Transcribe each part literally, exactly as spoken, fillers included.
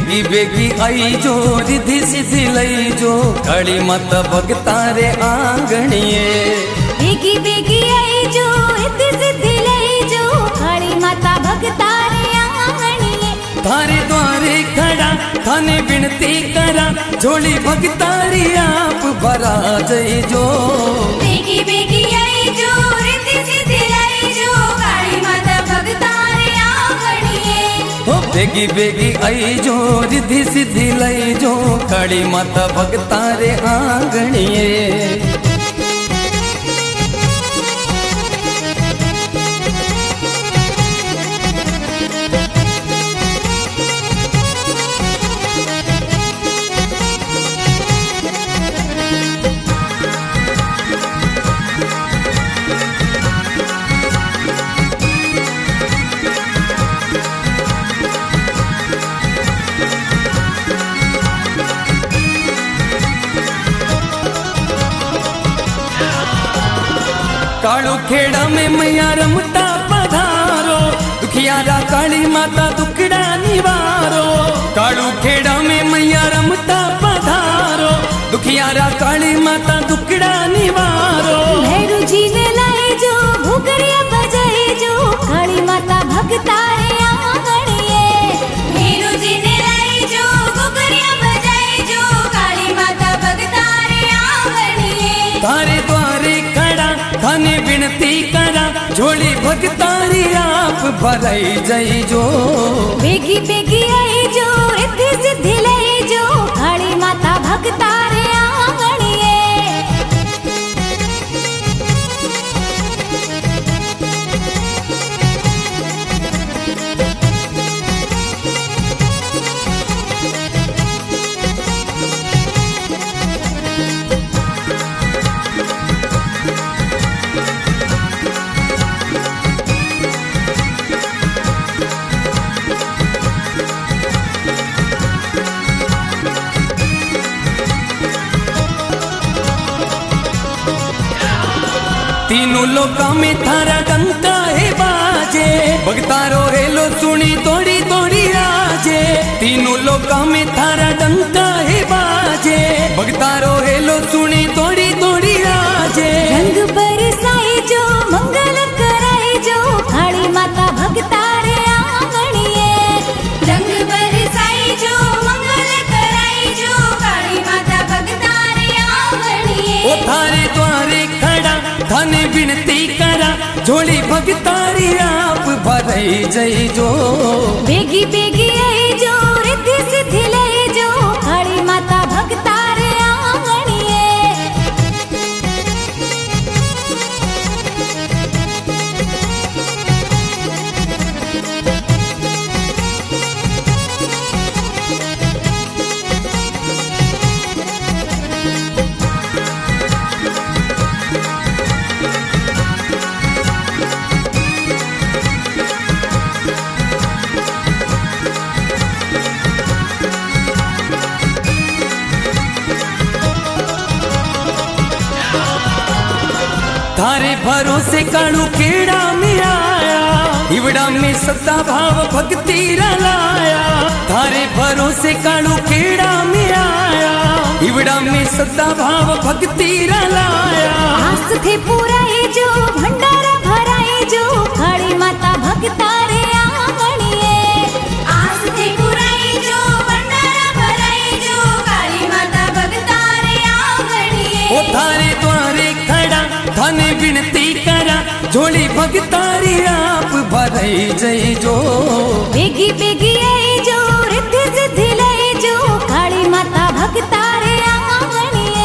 बेगी बेगी आई जो रिधि सिद्धि लई जो काली माता भगतारे आंगणिए। बेगी बेगी आई जो रिधि सिद्धि लई जो काली माता भगतारे आंगणिए। थारे द्वारे खड़ा थाने विनती करा झोली भगतारी आप भरा जई जो। बेगी बेगी आई जो रिधि सिद्धि लई जो काली माता भगतारे आंगणिए। ओ बेगी बेगी आई जो रिधि सिद्धि लई जो काली माता भगतारे आंगणिए। कालू खेड़ा में मैया रमता पधारो दुखियारा काली माता दुखड़ा निवारो। कालू खेड़ा में मैया रमता पधारो दुखियारा काली माता दुखड़ा निवारो। भैरू जी ने लाए जो घुघरिया बजाए जो काली माता भगतारे आंगणिए। भैरू जी ने लाए जो घुघरिया बजाए जो काली माता भगतारे आंगणिए। तारे द्वारे खड़ा थाने विनती करा झोली भगतारी आप भराई जई जो। बेगी बेगी आई जो रिधि सिद्धि लई जो काली माता भगतारे आंगणिए। तीनों लोका में थारा डंका है बाजे भगतारो हेलो सुनी तोड़ी तोड़ी राजे। तीनों लोका में थारा डंका है बाजे भगतारो हेलो सुनी तोड़ी तोड़ी राजे। रंग बरसाए जो मंगल कराए जो काली माता भगतारे आंगणिए। रंग बरसाए जो मंगल कराए जो काली माता भगतारे आंगणिए। ओ थारे द्वारे खड़ा थाने विनती करा झोली भगतारी आप भराई जई जो। बेगी बेगी आई जो रिधि सिद्धि लई जो काली माता भगतारे आंगणिए। थारे भरोसे कालू खेड़ा में आया इवड़ा में सत्ता भाव भक्ति रलाया। थारे भरोसे कालू खेड़ा में आया इवड़ा में सत्ता भाव भक्ति रलाया। आस थे पुराए जो भंडारा भराए जो काली माता भगतारे आंगणिए। आस थे पुराए जो भंडारा भराए जो काली माता भगतारे आंगणिए। ओ थारे द्वारे खड़ा थाने विनती करा झोली भगतारी आप भराई जई जो। बेगी बेगी आई जो रिधि सिद्धि लई जो काली माता भगतारे आंगणिए।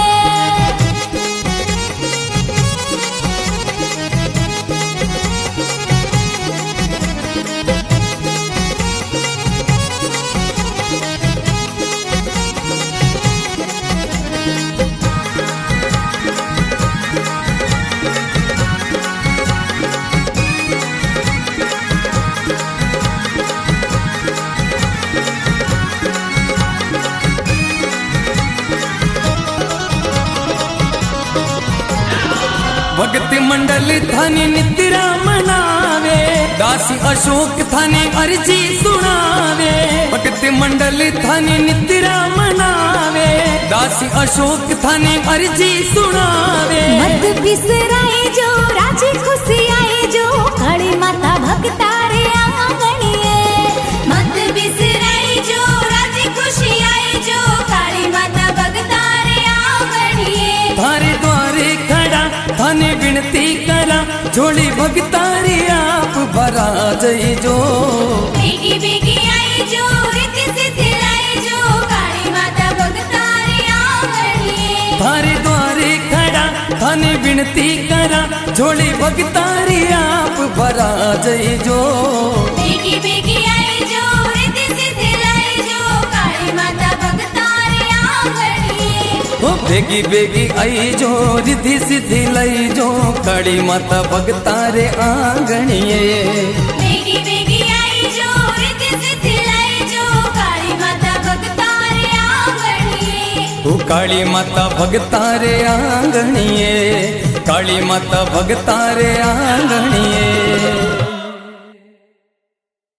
भगत मंडल थाने निद्रा मनावे दासी अशोक थाने अर्जी सुनावे। भगत मंडल थानी निद्रा मनावे, दासी अशोक थानी अर्जी सुनावे। मत बिसराए जो राजी खुशी आए जो काली माता भक्तारे आंगणिए। मत बिसराए जो राजी खुशी आए जो काली माता भक्तारे आंगणिए। थारे द्वारे खड़ा थाने विनती करा, झोली भक्तारे आप भरा जई जो। बेगी बेगी आई जो रिद्धि सिद्धि लाई जो काली माता भक्तारे आंगणिए। थारे द्वारे खड़ा थाने विनती करा, झोली भक्तारे आप भरा जई जो। बेगी बेगी आई जो रिद्धि सिद्धि लाई जो काली माता भक्तारे आंगणिए। ओ बेगी बेगी आई जो रिद्धि सिद्धि लई जो काली माता भक्तारे आंगणिए। बेगी बेगी आई जो रिद्धि सिद्धि लाई जो काली माता भक्तारे आंगणिए। ओ काली माता भक्तारे आंगणिए, काली माता भक्तारे आंगणिए।